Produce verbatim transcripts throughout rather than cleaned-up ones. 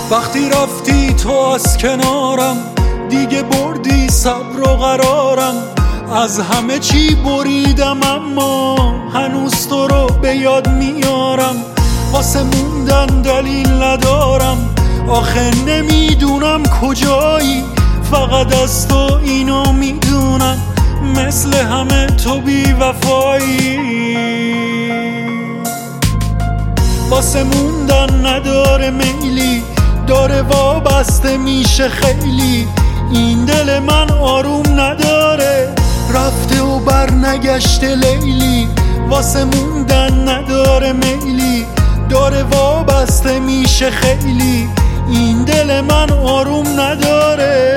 وقتی رفتی تو از کنارم، دیگه بردی صبر و قرارم. از همه چی بریدم اما هنوز تو رو به یاد میارم. واسه موندن دلیل ندارم، آخه نمیدونم کجایی، فقط از تو اینو میدونم، مثل همه تو بی وفایی. واسه موندن نداره میلی، داره وابسته میشه خیلی. این دل من آروم نداره، رفته و بر نگشته لیلی. واسه موندن نداره میلی، داره وابسته میشه خیلی. این دل من آروم نداره.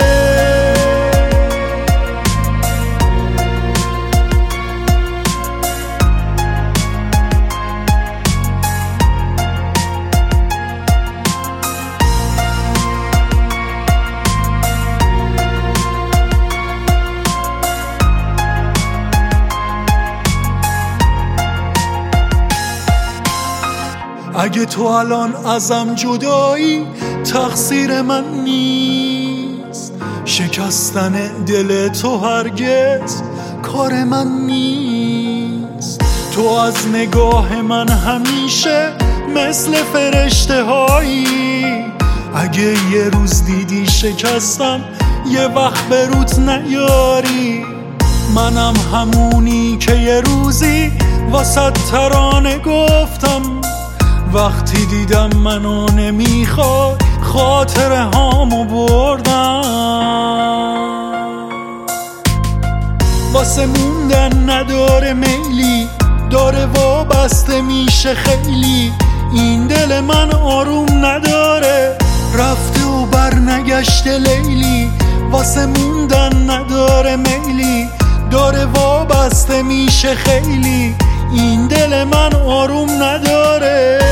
اگه تو الان ازم جدایی، تقصیر من نیست. شکستن دل تو هرگز کار من نیست. تو از نگاه من همیشه مثل فرشته هایی. اگه یه روز دیدی شکستم، یه وقت به روت نیاری. منم همونی که یه روزی واسه ترانه گفتم، وقتی دیدم منو نمیخوای خاطره هامو بردم. واسه موندن نداره میلی، داره وابسته میشه خیلی. این دل من آروم نداره، رفته و بر نگشته لیلی. واسه موندن نداره میلی، داره وابسته میشه خیلی. این دل من آروم نداره.